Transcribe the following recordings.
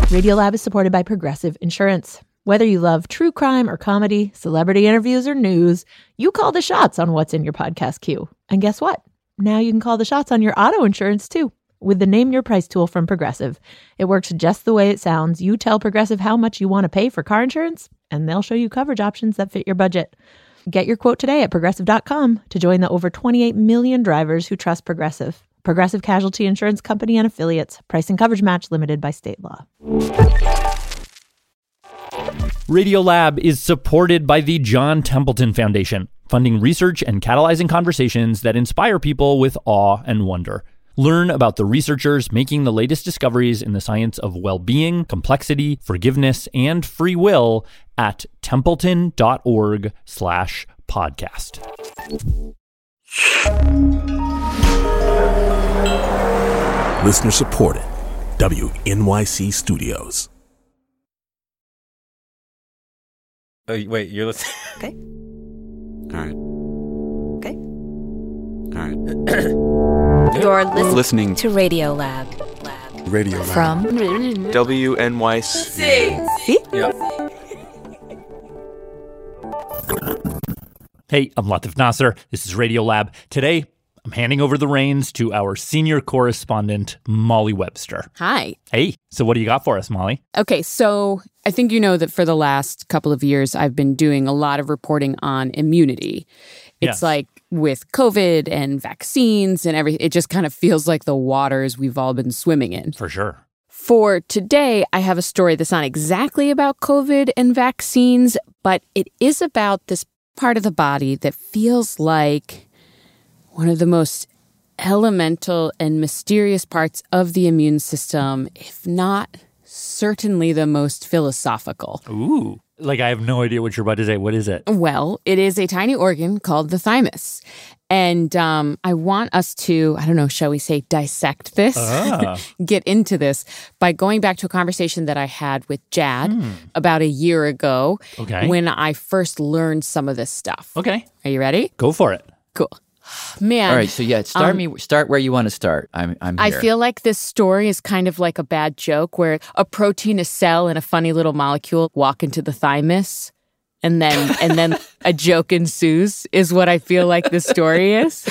Radiolab is supported by Progressive Insurance. Whether you love true crime or comedy, celebrity interviews or news, you call the shots on what's in your podcast queue. And guess what? Now you can call the shots on your auto insurance too with the Name Your Price tool from Progressive. It works just the way it sounds. You tell Progressive how much you want to pay for car insurance, and they'll show you coverage options that fit your budget. Get your quote today at Progressive.com to join the over 28 million drivers who trust Progressive. Progressive Casualty Insurance Company and Affiliates. Price and coverage match limited by state law. Radiolab is supported by the John Templeton Foundation, funding research and catalyzing conversations that inspire people with awe and wonder. Learn about the researchers making the latest discoveries in the science of well-being, complexity, forgiveness, and free will at templeton.org/podcast. Listener supported. WNYC Studios. Oh, wait, you're listening? Okay. All right. Okay. All right. You're Listening to Radiolab. Radio Lab. From WNYC. See? Yep. Hey, I'm Latif Nasser. This is Radiolab. Today, I'm handing over the reins to our senior correspondent, Molly Webster. Hi. Hey, so what do you got for us, Molly? Okay, so I think you know that for the last couple of years, I've been doing a lot of reporting on immunity. It's like with COVID and vaccines and everything, it just kind of feels like the waters we've all been swimming in. For sure. For today, I have a story that's not exactly about COVID and vaccines, but it is about this part of the body that feels like one of the most elemental and mysterious parts of the immune system, if not certainly the most philosophical. Ooh. Like, I have no idea what you're about to say. What is it? Well, it is a tiny organ called the thymus. And I want us to, I don't know, shall we say dissect this? Get into this by going back to a conversation that I had with Jad about a year ago when I first learned some of this stuff. Okay. Are you ready? Go for it. Cool. Man. All right, so yeah, start where you want to start. I'm here. I feel like this story is kind of like a bad joke where a protein, a cell, and a funny little molecule walk into the thymus, and then a joke ensues is what I feel like this story is.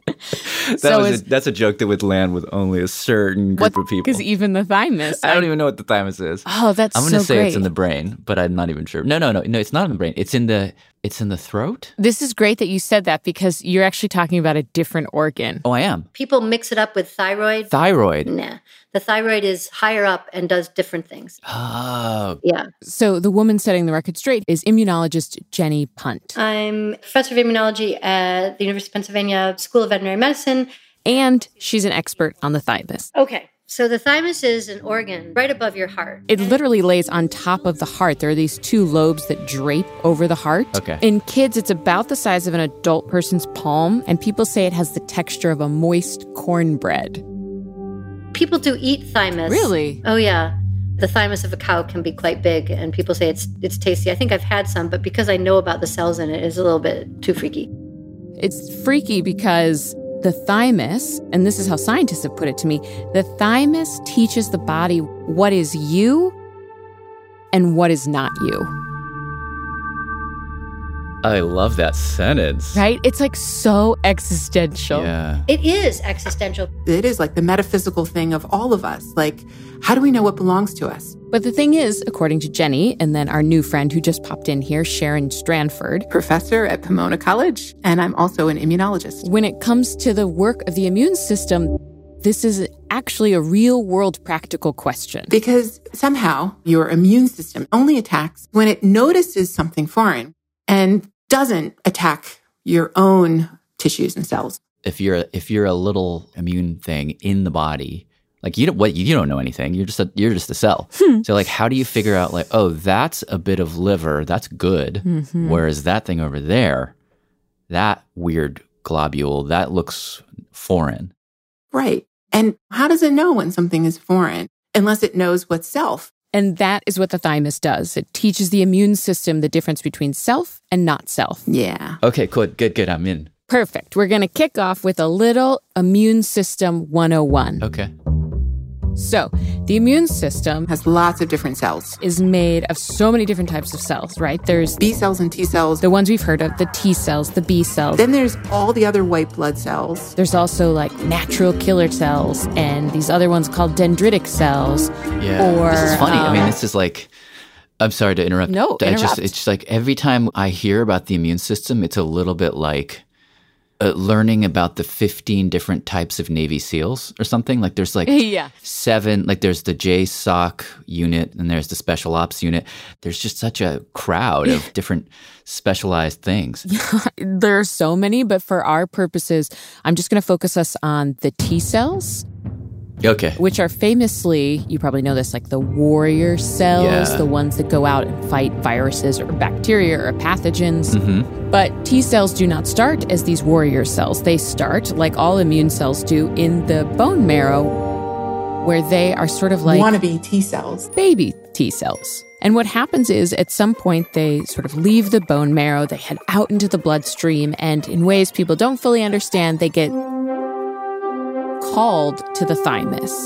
That's a joke that would land with only a certain group of people. Because even the thymus. I don't even know what the thymus is. Oh, that's so I'm going to say great. it's in the brain, but I'm not even sure. No, it's not in the brain. It's in the throat? This is great that you said that because you're actually talking about a different organ. Oh, I am. People mix it up with thyroid. Thyroid? Nah. The thyroid is higher up and does different things. Oh. Yeah. So the woman setting the record straight is immunologist Jenny Punt. I'm professor of immunology at the University of Pennsylvania School of Veterinary Medicine. And she's an expert on the thymus. Okay. So the thymus is an organ right above your heart. It literally lays on top of the heart. There are these two lobes that drape over the heart. Okay. In kids, it's about the size of an adult person's palm, and people say it has the texture of a moist cornbread. People do eat thymus. Really? Oh, yeah. The thymus of a cow can be quite big, and people say it's tasty. I think I've had some, but because I know about the cells in it, it's a little bit too freaky. It's freaky because the thymus, and this is how scientists have put it to me, the thymus teaches the body what is you and what is not you. I love that sentence. Right? It's like so existential. Yeah. It is existential. It is like the metaphysical thing of all of us. Like, how do we know what belongs to us? But the thing is, according to Jenny, and then our new friend who just popped in here, Sharon Stranford, Professor at Pomona College, and I'm also an immunologist. when it comes to the work of the immune system, this is actually a real-world practical question. Because somehow your immune system only attacks when it notices something foreign and doesn't attack your own tissues and cells. If you're a little immune thing in the body, like you don't know anything. You're just a cell. So like, how do you figure out like, oh, that's a bit of liver, that's good, whereas that thing over there, that weird globule, that looks foreign. Right. And how does it know when something is foreign unless it knows what's self? And that is what the thymus does. It teaches the immune system the difference between self and not self. Yeah. Okay, good. I'm in. Perfect. We're going to kick off with a little Immune System 101. Okay. So, the immune system Has lots of different cells. is made of so many different types of cells, right? There's B cells and T cells. the ones we've heard of, the T cells, the B cells. Then there's all the other white blood cells. There's also like natural killer cells and these other ones called dendritic cells. Yeah. Or, this is funny. I mean, this is like, I'm sorry to interrupt. No, interrupt. It's just like every time I hear about the immune system, it's a little bit like learning about the 15 different types of Navy SEALs or something. Like there's like Yeah. 7, like there's the JSOC unit and there's the Special Ops unit. There's just such a crowd of different specialized things. There are so many, but for our purposes, I'm just going to focus us on the T cells, Okay. which are famously, you probably know this, like the warrior cells, Yeah. the ones that go out and fight viruses or bacteria or pathogens. Mm-hmm. But T cells do not start as these warrior cells. They start, like all immune cells do, in the bone marrow, where they are sort of like Wannabe T cells. baby T cells. And what happens is at some point they sort of leave the bone marrow, they head out into the bloodstream, and in ways people don't fully understand, they get called to the thymus.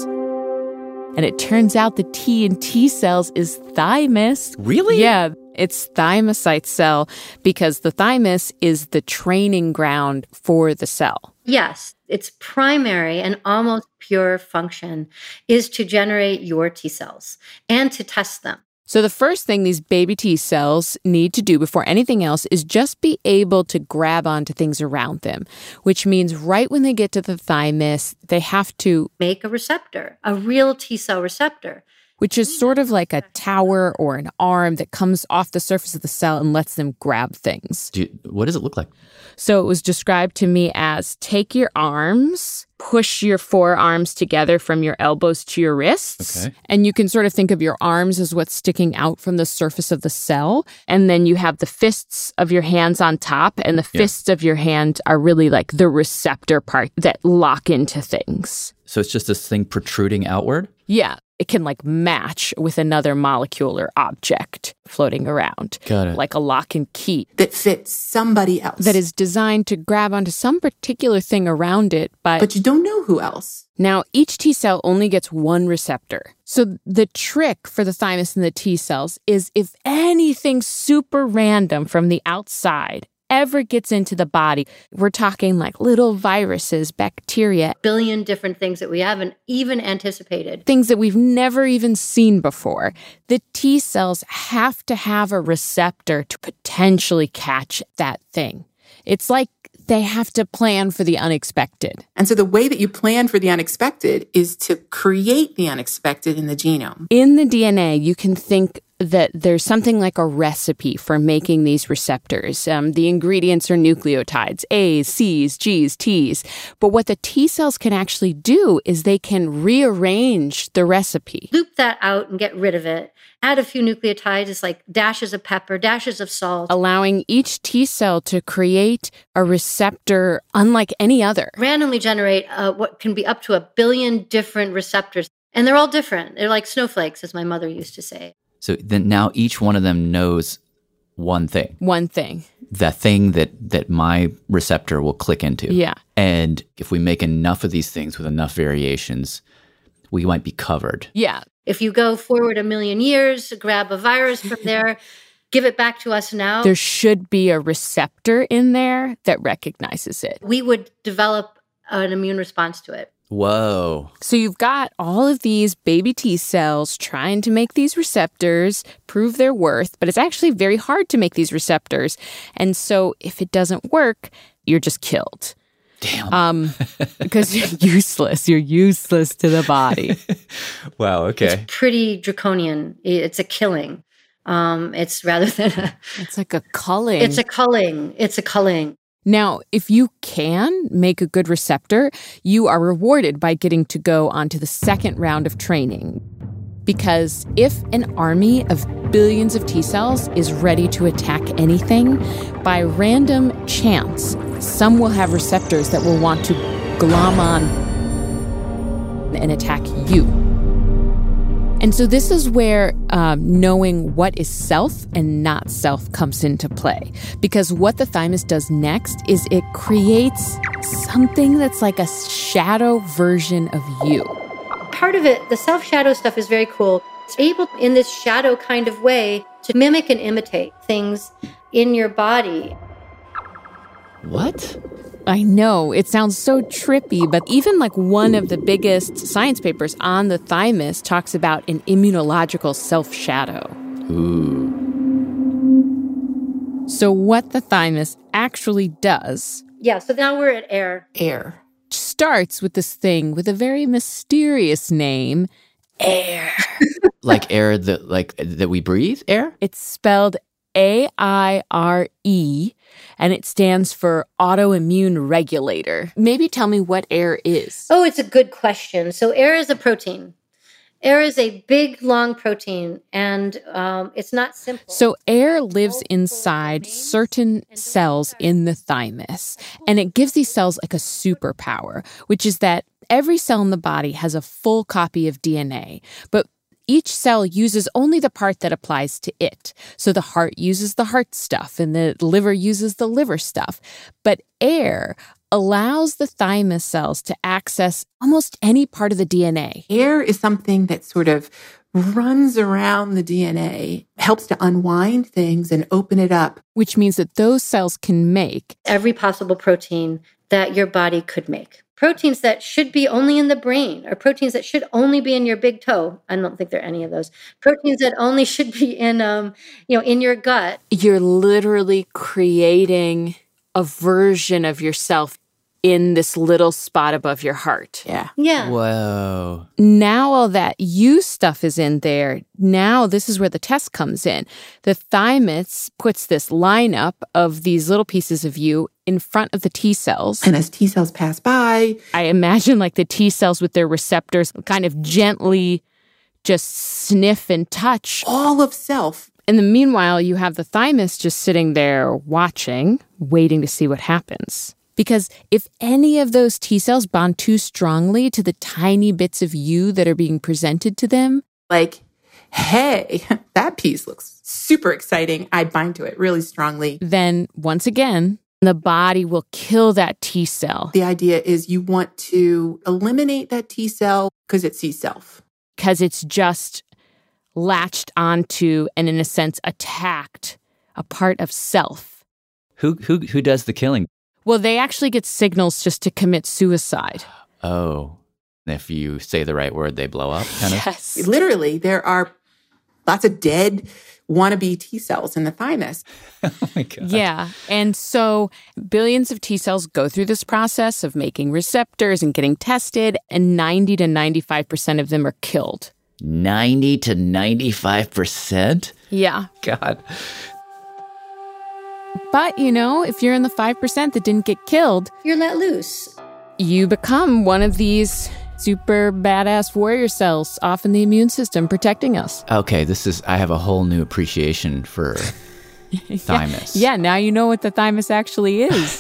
And it turns out the T in T cells is thymus. Really? Yeah, it's thymocyte cell because the thymus is the training ground for the cell. Yes, its primary and almost pure function is to generate your T cells and to test them. So the first thing these baby T cells need to do before anything else is just be able to grab onto things around them, which means right when they get to the thymus, they have to Make a receptor, a real T cell receptor. which is sort of like a tower or an arm that comes off the surface of the cell and lets them grab things. What does it look like? So it was described to me as take your arms, push your forearms together from your elbows to your wrists. Okay. And you can sort of think of your arms as what's sticking out from the surface of the cell. And then you have the fists of your hands on top, and the fists of your hand are really like the receptor part that lock into things. So it's just this thing protruding outward? Yeah. It can like match with another molecule or object floating around. Got it. Like a lock and key That fits somebody else. that is designed to grab onto some particular thing around it. But you don't know who else. Now, each T cell only gets one receptor. So the trick for the thymus and the T cells is if anything super random from the outside ever gets into the body, we're talking like little viruses, bacteria, Billion different things that we haven't even anticipated. things that we've never even seen before. The T cells have to have a receptor to potentially catch that thing. It's like they have to plan for the unexpected. And so the way that you plan for the unexpected is to create the unexpected in the genome. In the DNA, you can think that there's something like a recipe for making these receptors. The ingredients are nucleotides, A's, C's, G's, T's. But what the T cells can actually do is they can rearrange the recipe. Loop that out and get rid of it. Add a few nucleotides, it's like dashes of pepper, dashes of salt. Allowing each T cell to create a receptor unlike any other. Randomly generate what can be up to 1 billion different receptors. And they're all different. They're like snowflakes, as my mother used to say. So then now each one of them knows one thing. One thing. The thing that my receptor will click into. Yeah. And if we make enough of these things with enough variations, we might be covered. Yeah. If you go forward 1 million years, grab a virus from there, give it back to us now, There should be a receptor in there that recognizes it. we would develop an immune response to it. Whoa. So you've got all of these baby T cells trying to make these receptors, prove their worth, but it's actually very hard to make these receptors. And so if it doesn't work, you're just killed. Damn. Because you're useless. You're useless to the body. Wow, okay. Pretty draconian. It's a killing. It's rather than a... It's like a culling. It's a culling. It's a culling. Now, if you can make a good receptor, you are rewarded by getting to go onto the second round of training. Because if an army of billions of T cells is ready to attack anything, by random chance, some will have receptors that will want to glom on and attack you. And so this is where knowing what is self and not self comes into play. Because what the thymus does next is it creates something that's like a shadow version of you. part of it, the self-shadow stuff is very cool. It's able, in this shadow kind of way, to mimic and imitate things in your body. What? I know, it sounds so trippy, but even like one of the biggest science papers on the thymus talks about an immunological self-shadow. Ooh. So what the thymus actually does... Yeah, so now we're at air. Air. Starts with this thing with a very mysterious name, air. Like air that we breathe? Air? It's spelled AIRE, and it stands for autoimmune regulator. Maybe tell me what air is. Oh, it's a good question. So air is a protein. Air is a big, long protein, and it's not simple. So air lives inside certain cells in the thymus, and it gives these cells like a superpower, which is that every cell in the body has a full copy of DNA, but each cell uses only the part that applies to it. So the heart uses the heart stuff, and the liver uses the liver stuff. But air allows the thymus cells to access almost any part of the DNA. Air is something that sort of runs around the DNA, helps to unwind things and open it up. Which means that those cells can make every possible protein that your body could make. Proteins that should be only in the brain, or proteins that should only be in your big toe. I don't think there are any of those. Proteins that only should be in, in your gut. You're literally creating a version of yourself in this little spot above your heart. Yeah. Yeah. Whoa. Now all that you stuff is in there. Now this is where the test comes in. The thymus puts this lineup of these little pieces of you in front of the T cells. And as T cells pass by, I imagine like the T cells with their receptors kind of gently just sniff and touch all of self. In the meanwhile, you have the thymus just sitting there watching, waiting to see what happens. Because if any of those T cells bond too strongly to the tiny bits of you that are being presented to them, like, hey, that piece looks super exciting, I bind to it really strongly. Then once again, the body will kill that T cell. The idea is you want to eliminate that T cell because it sees self. Because it's just latched onto and, in a sense, attacked a part of self. Who does the killing? Well, they actually get signals just to commit suicide. Oh. If you say the right word, they blow up, kind of? Yes. Literally, there are lots of dead wannabe T cells in the thymus. Oh my God. Yeah. And so billions of T cells go through this process of making receptors and getting tested, and 90 to 95% of them are killed. 90 to 95%? Yeah. God. But, if you're in the 5% that didn't get killed, you're let loose. You become one of these super badass warrior cells off in the immune system protecting us. Okay, I have a whole new appreciation for thymus. Yeah, now you know what the thymus actually is.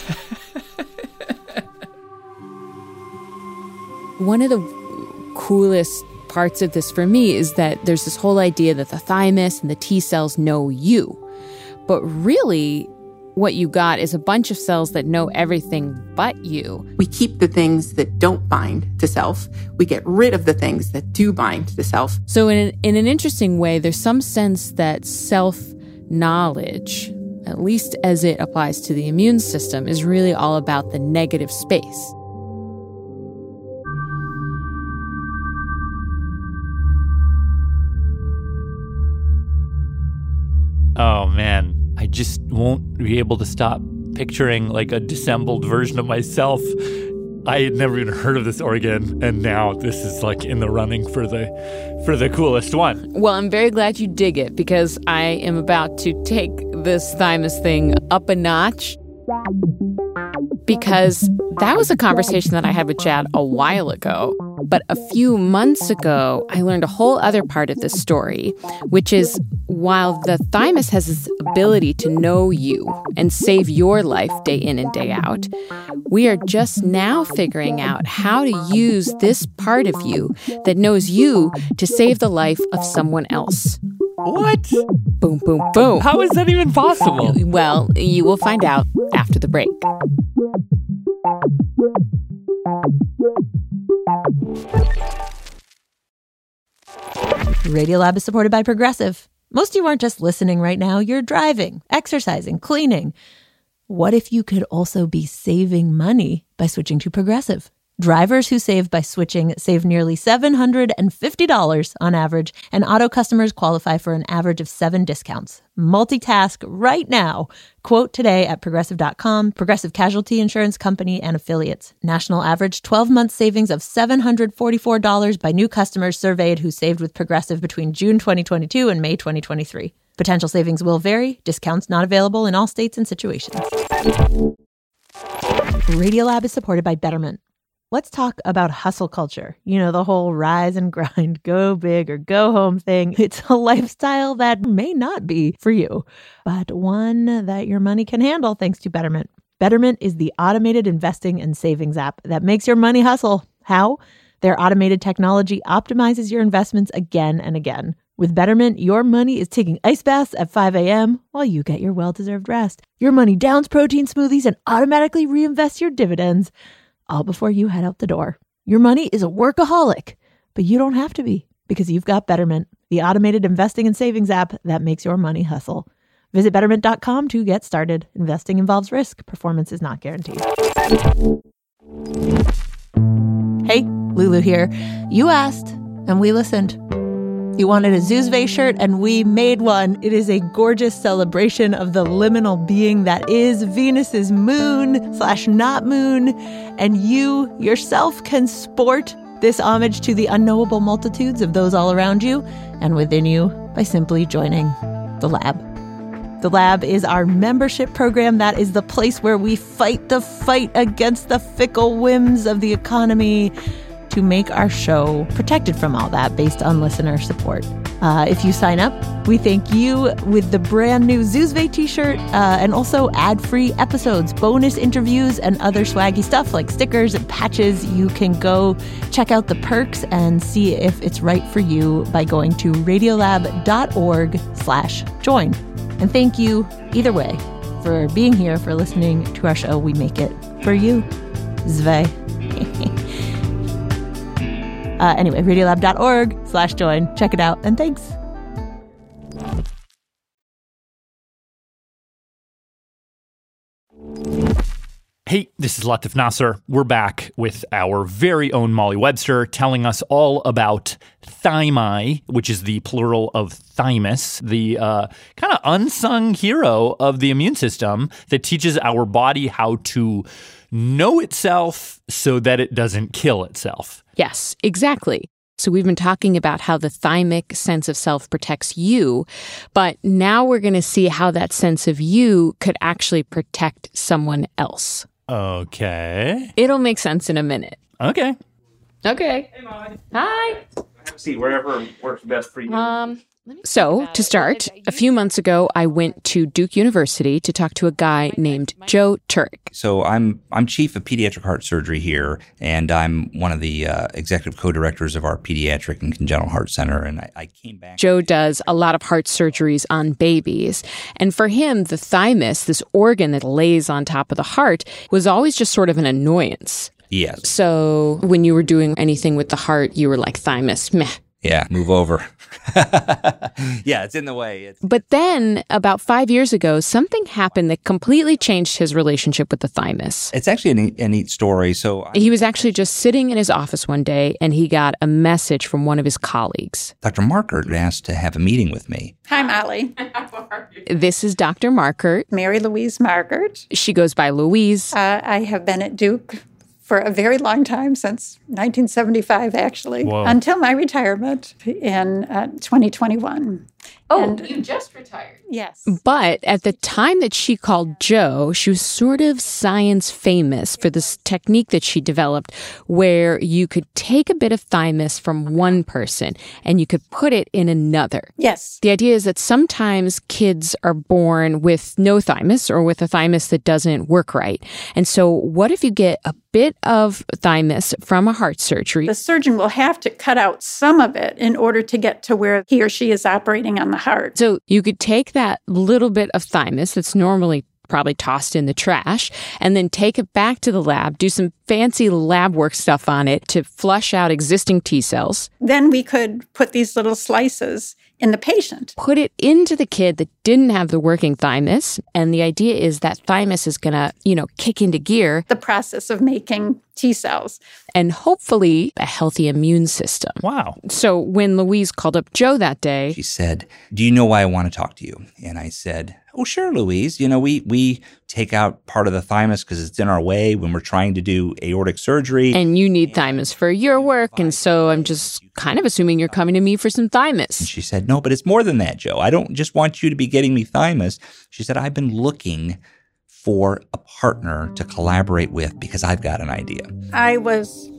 One of the coolest parts of this for me is that there's this whole idea that the thymus and the T cells know you. But really, what you got is a bunch of cells that know everything but you. We keep the things that don't bind to self. We get rid of the things that do bind to self. So in an interesting way, there's some sense that self-knowledge, at least as it applies to the immune system, is really all about the negative space. Oh, man. I just won't be able to stop picturing like a dissembled version of myself. I had never even heard of this organ, and now this is like in the running for the coolest one. Well, I'm very glad you dig it, because I am about to take this thymus thing up a notch. Because that was a conversation that I had with Chad a while ago. But a few months ago, I learned a whole other part of this story, which is while the thymus has this ability to know you and save your life day in and day out, we are just now figuring out how to use this part of you that knows you to save the life of someone else. What? Boom, boom, boom. How is that even possible? Well, you will find out after the break. Radiolab is supported by Progressive. Most of you aren't just listening right now. You're driving, exercising, cleaning. What if you could also be saving money by switching to Progressive? Drivers who save by switching save nearly $750 on average, and auto customers qualify for an average of 7 discounts. Multitask right now. Quote today at Progressive.com. Progressive Casualty Insurance Company and Affiliates. National average 12-month savings of $744 by new customers surveyed who saved with Progressive between June 2022 and May 2023. Potential savings will vary. Discounts not available in all states and situations. Radiolab is supported by Betterment. Let's talk about hustle culture. You know, the whole rise and grind, go big or go home thing. It's a lifestyle that may not be for you, but one that your money can handle thanks to Betterment. Betterment is the automated investing and savings app that makes your money hustle. How? Their automated technology optimizes your investments again and again. With Betterment, your money is taking ice baths at 5 a.m. while you get your well-deserved rest. Your money downs protein smoothies and automatically reinvests your dividends, all before you head out the door. Your money is a workaholic, but you don't have to be because you've got Betterment, the automated investing and savings app that makes your money hustle. Visit Betterment.com to get started. Investing involves risk. Performance is not guaranteed. Hey, Lulu here. You asked, and we listened. You wanted a Zuzve shirt, and we made one. It is a gorgeous celebration of the liminal being that is Venus's moon/not moon, and you yourself can sport this homage to the unknowable multitudes of those all around you and within you by simply joining the Lab. The Lab is our membership program. That is the place where we fight the fight against the fickle whims of the economy to make our show protected from all that based on listener support. If you sign up, we thank you with the brand new Zuzve t-shirt and also ad-free episodes, bonus interviews, and other swaggy stuff like stickers and patches. You can go check out the perks and see if it's right for you by going to radiolab.org/join. And thank you either way for being here, for listening to our show. We make it for you. Zve. Anyway, radiolab.org/join. Check it out, and thanks. Hey, this is Latif Nasser. We're back with our very own Molly Webster telling us all about thymi, which is the plural of thymus, the kind of unsung hero of the immune system that teaches our body how to know itself so that it doesn't kill itself. Yes, exactly. So we've been talking about how the thymic sense of self protects you, but now we're going to see how that sense of you could actually protect someone else. Okay. It'll make sense in a minute. Okay. Okay. Hey, Mom. Hi. See, wherever works best for you. So, to start, a few months ago, I went to Duke University to talk to a guy named Joe Turek. So I'm chief of pediatric heart surgery here, and I'm one of the executive co-directors of our pediatric and congenital heart center. And I came back. Joe does a lot of heart surgeries on babies. And for him, the thymus, this organ that lays on top of the heart, was always just sort of an annoyance. Yes. So when you were doing anything with the heart, you were like, thymus, meh. Yeah, move over. Yeah, it's in the way. But then, about 5 years ago, something happened that completely changed his relationship with the thymus. It's actually a neat story. So he was actually just sitting in his office one day, and he got a message from one of his colleagues. Dr. Markert asked to have a meeting with me. Hi, Molly. How are you? This is Dr. Markert. Mary Louise Markert. She goes by Louise. I have been at Duke for a very long time, since 1975, actually, Whoa. until my retirement in 2021. Oh, and you just retired. Yes. But at the time that she called Joe, she was sort of science famous for this technique that she developed where you could take a bit of thymus from one person and you could put it in another. Yes. The idea is that sometimes kids are born with no thymus or with a thymus that doesn't work right. And so what if you get a bit of thymus from a heart surgery? The surgeon will have to cut out some of it in order to get to where he or she is operating on the heart. So you could take that little bit of thymus that's normally probably tossed in the trash, and then take it back to the lab, do some fancy lab work stuff on it to flush out existing T cells. Then we could put these little slices in the patient. Put it into the kid that didn't have the working thymus. And the idea is that thymus is going to, kick into gear The process of making T cells. and hopefully a healthy immune system. Wow. So when Louise called up Joe that day, She said, "Do you know why I want to talk to you?" And I said, "Oh, sure, Louise. We take out part of the thymus because it's in our way when we're trying to do aortic surgery. and you need thymus for your work. And so I'm just kind of assuming you're coming to me for some And thymus. she said, "No, but it's more than that, Joe. I don't just want you to be getting me thymus." She said, "I've been looking for a partner to collaborate with because I've got an idea. I was,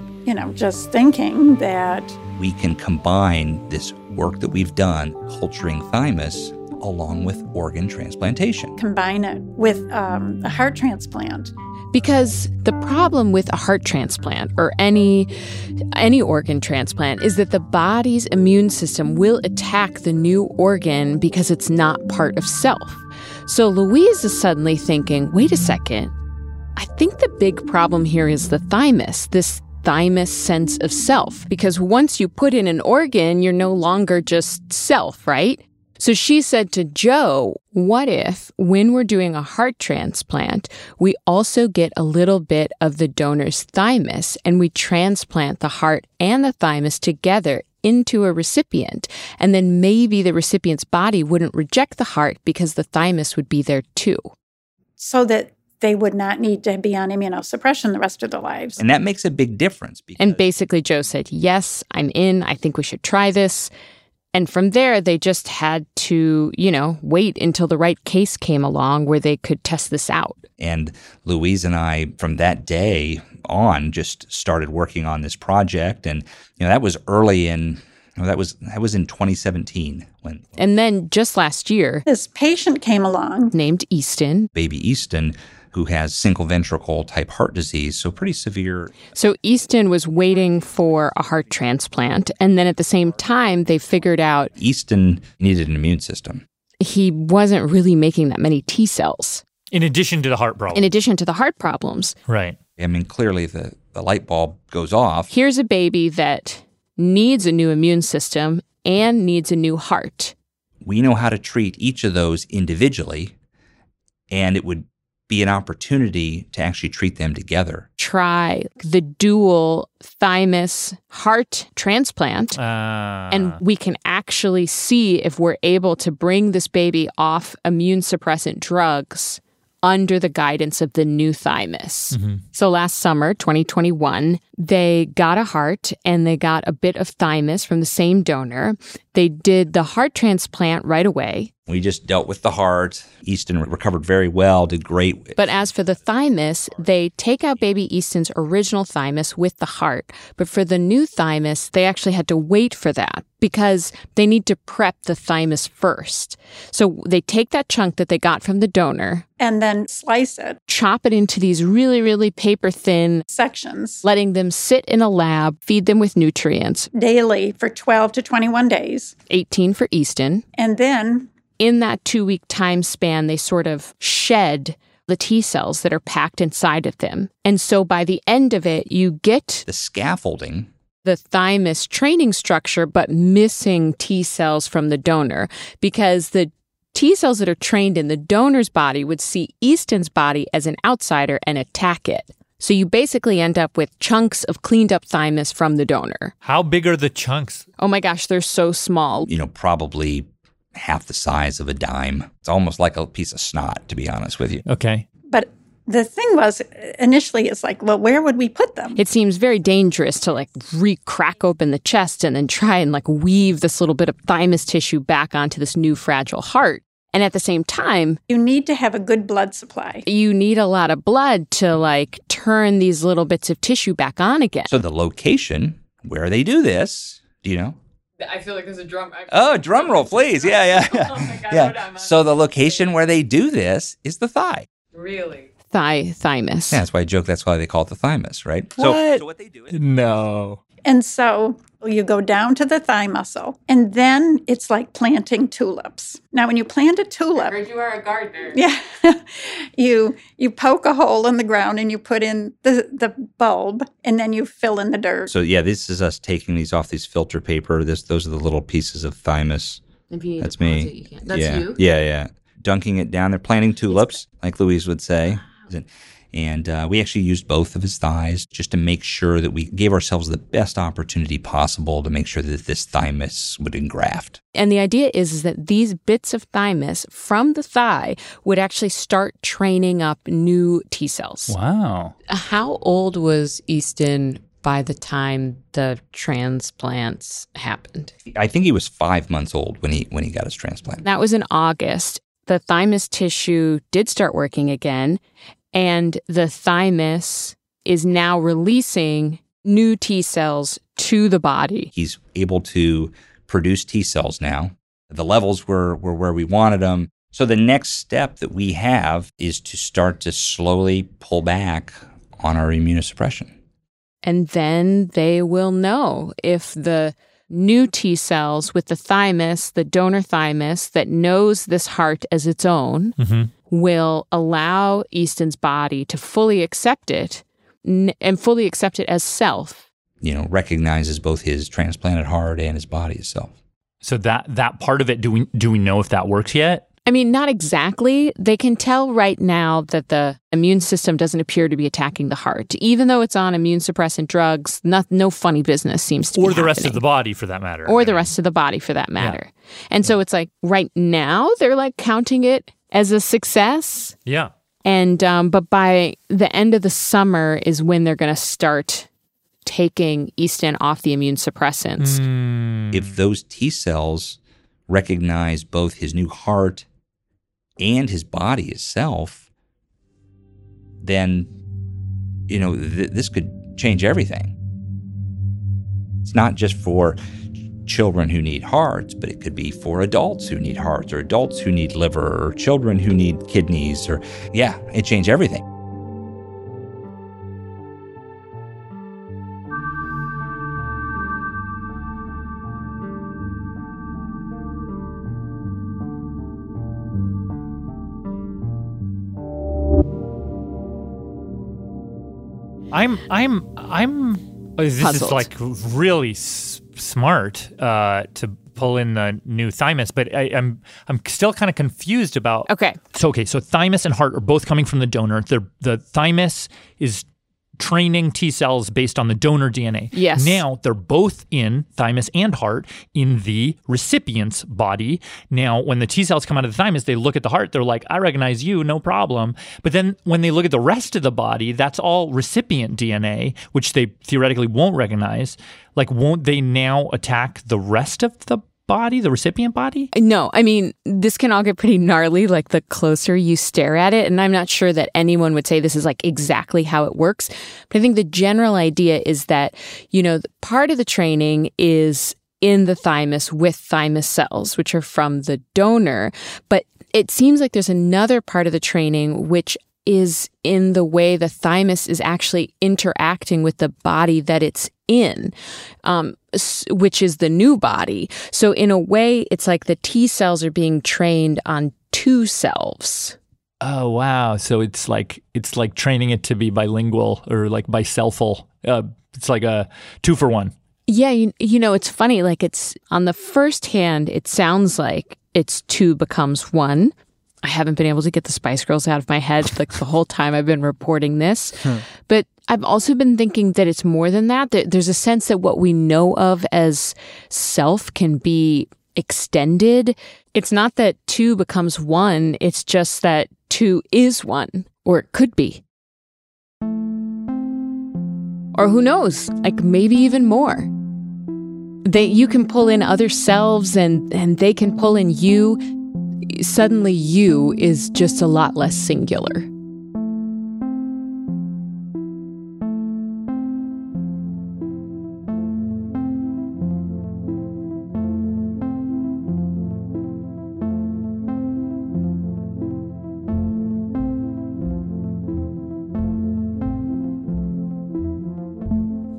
just thinking that We can combine this work that we've done, culturing thymus, along with organ transplantation." combine it with a heart transplant. Because the problem with a heart transplant or any organ transplant is that the body's immune system will attack the new organ because it's not part of self. So Louise is suddenly thinking, wait a second, I think the big problem here is the thymus, this thymus sense of self. Because once you put in an organ, you're no longer just self, right? So she said to Joe, what if when we're doing a heart transplant, we also get a little bit of the donor's thymus and we transplant the heart and the thymus together into a recipient, and then maybe the recipient's body wouldn't reject the heart because the thymus would be there too. So that they would not need to be on immunosuppression the rest of their lives. And that makes a big difference. And basically Joe said, yes, I'm in. I think we should try this. And from there, they just had to, wait until the right case came along where they could test this out. And Louise and I, from that day on, just started working on this project. And, that was early in, that was in 2017. And then just last year, this patient came along named Easton. Baby Easton, who has single ventricle type heart disease, so pretty severe. So Easton was waiting for a heart transplant, and then at the same time, they figured out Easton needed an immune system. He wasn't really making that many T cells. In addition to the heart problem. In addition to the heart problems. Right. I mean, clearly the light bulb goes off. Here's a baby that needs a new immune system and needs a new heart. We know how to treat each of those individually, and it would be an opportunity to actually treat them together. Try the dual thymus heart transplant, and we can actually see if we're able to bring this baby off immune suppressant drugs under the guidance of the new thymus. Mm-hmm. So last summer, 2021, they got a heart and they got a bit of thymus from the same donor. They did the heart transplant right away. We just dealt with the heart. Easton recovered very well, did great. But as for the thymus, they take out baby Easton's original thymus with the heart. But for the new thymus, they actually had to wait for that because they need to prep the thymus first. So they take that chunk that they got from the donor and then slice it, chop it into these really, really paper thin sections, letting them sit in a lab, feed them with nutrients daily for 12 to 21 days, 18 for Easton. And then in that 2-week time span, they sort of shed the T cells that are packed inside of them. And so by the end of it, you get the scaffolding, the thymus training structure, but missing T cells from the donor, because the T cells that are trained in the donor's body would see Easton's body as an outsider and attack it. So you basically end up with chunks of cleaned up thymus from the donor. How big are the chunks? Oh my gosh, they're so small. Probably half the size of a dime. It's almost like a piece of snot, to be honest with you. Okay. But the thing was, initially, it's like, well, where would we put them? It seems very dangerous to crack open the chest and then try and weave this little bit of thymus tissue back onto this new fragile heart. And at the same time, you need to have a good blood supply. You need a lot of blood to turn these little bits of tissue back on again. So the location where they do this, do you know? I feel like there's a drum. Drum roll, please. Yeah. Oh my God, yeah. So the location where they do this is the thigh. Really? Thymus. Yeah, that's why I joke. That's why they call it the thymus, right? What? So what they do is... No. And so you go down to the thigh muscle, and then it's like planting tulips. Now, when you plant a tulip, I heard you are a gardener. yeah, you poke a hole in the ground and you put in the bulb, and then you fill in the dirt. So yeah, this is us taking these off these filter paper. Those are the little pieces of thymus. That's me. That's you? Yeah. Dunking it down there, planting tulips, like Louise would say. And we actually used both of his thighs just to make sure that we gave ourselves the best opportunity possible to make sure that this thymus would engraft. And the idea is that these bits of thymus from the thigh would actually start training up new T cells. Wow. How old was Easton by the time the transplants happened? I think he was 5 months old when he got his transplant. That was in August. The thymus tissue did start working again, and the thymus is now releasing new T cells to the body. He's able to produce T cells now. The levels were where we wanted them. So the next step that we have is to start to slowly pull back on our immunosuppression. And then they will know if the new T cells with the thymus, the donor thymus that knows this heart as its own, will allow Easton's body to fully accept it and fully accept it as self. Recognizes both his transplanted heart and his body itself. So that part of it, do we know if that works yet? I mean, not exactly. They can tell right now that the immune system doesn't appear to be attacking the heart. Even though it's on immune suppressant drugs, no funny business seems to be happening. Or the rest of the body, for that matter. Or the rest of the body, for that matter. Yeah. And so it's like, right now, they're like counting it as a success. Yeah. And but by the end of the summer is when they're going to start taking Easton off the immune suppressants. If those T cells recognize both his new heart and his body itself, then, this could change everything. It's not just for children who need hearts, but it could be for adults who need hearts, or adults who need liver, or children who need kidneys, it changed everything. This puzzled. is like really smart to pull in the new thymus, but I'm still kind of confused about. Okay. So thymus and heart are both coming from the donor. The thymus is training T cells based on the donor DNA. Yes. Now they're both in thymus and heart in the recipient's body. Now, when the T cells come out of the thymus, they look at the heart. They're like, I recognize you, no problem. But then when they look at the rest of the body, that's all recipient DNA, which they theoretically won't recognize. Like, won't they now attack the rest of the body, the recipient body? No, I mean, this can all get pretty gnarly, like the closer you stare at it. And I'm not sure that anyone would say this is like exactly how it works. But I think the general idea is that, part of the training is in the thymus with thymus cells, which are from the donor. But it seems like there's another part of the training which is in the way the thymus is actually interacting with the body that it's in, which is the new body. So in a way, it's like the T cells are being trained on two selves. Oh, wow. So it's like training it to be bilingual or like biselfal. It's like a 2-for-1. Yeah, it's funny. Like, it's on the first hand, it sounds like it's 2 becomes 1. I haven't been able to get the Spice Girls out of my head like the whole time I've been reporting this. But I've also been thinking that it's more than that. There's a sense that what we know of as self can be extended. It's not that 2 becomes 1. It's just that 2 is 1, or it could be. Or who knows, like maybe even more. You can pull in other selves and they can pull in you. Suddenly you is just a lot less singular.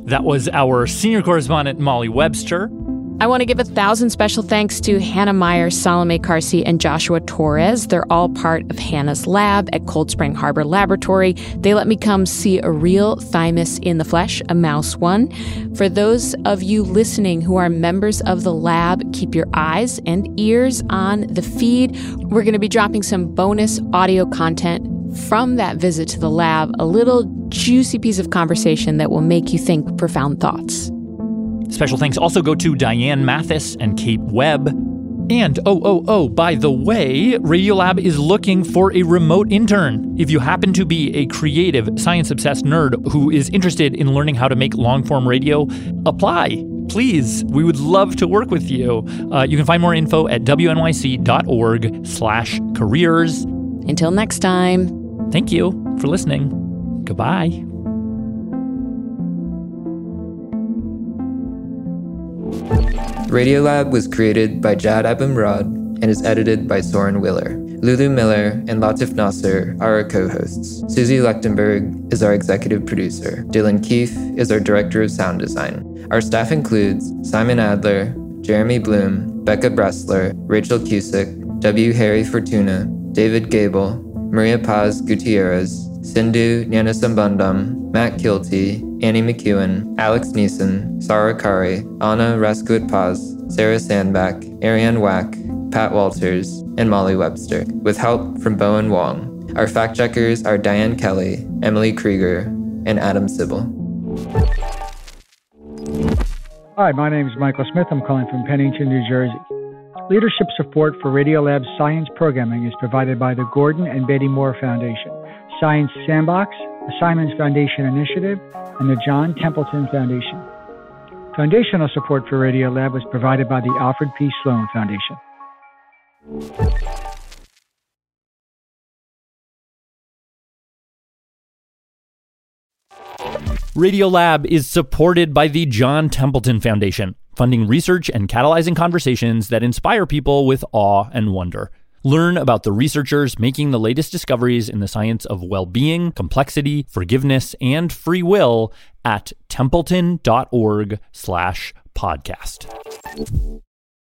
That was our senior correspondent, Molly Webster. I want to give 1,000 special thanks to Hannah Meyer, Salome Carsey, and Joshua Torres. They're all part of Hannah's lab at Cold Spring Harbor Laboratory. They let me come see a real thymus in the flesh, a mouse one. For those of you listening who are members of the lab, keep your eyes and ears on the feed. We're going to be dropping some bonus audio content from that visit to the lab, a little juicy piece of conversation that will make you think profound thoughts. Special thanks also go to Diane Mathis and Kate Webb. And by the way, Radiolab is looking for a remote intern. If you happen to be a creative, science-obsessed nerd who is interested in learning how to make long-form radio, apply. Please, we would love to work with you. You can find more info at wnyc.org/careers. Until next time. Thank you for listening. Goodbye. Radiolab was created by Jad Abumrad and is edited by Soren Willer. Lulu Miller and Latif Nasser are our co-hosts. Susie Lechtenberg is our executive producer. Dylan Keefe is our director of sound design. Our staff includes Simon Adler, Jeremy Bloom, Becca Bressler, Rachel Cusick, W. Harry Fortuna, David Gable, Maria Paz Gutierrez, Sindhu Nyanasambandam, Matt Kilty, Annie McEwen, Alex Neeson, Sarah Kari, Anna Raskuit Paz, Sarah Sandback, Ariane Wack, Pat Walters, and Molly Webster, with help from Bowen Wong. Our fact checkers are Diane Kelly, Emily Krieger, and Adam Sybil. Hi, my name is Michael Smith. I'm calling from Pennington, New Jersey. Leadership support for Radiolab's science programming is provided by the Gordon and Betty Moore Foundation, Science Sandbox, the Simons Foundation Initiative, and the John Templeton Foundation. Foundational support for Radiolab was provided by the Alfred P. Sloan Foundation. Radiolab is supported by the John Templeton Foundation, funding research and catalyzing conversations that inspire people with awe and wonder. Learn about the researchers making the latest discoveries in the science of well-being, complexity, forgiveness, and free will at templeton.org/podcast.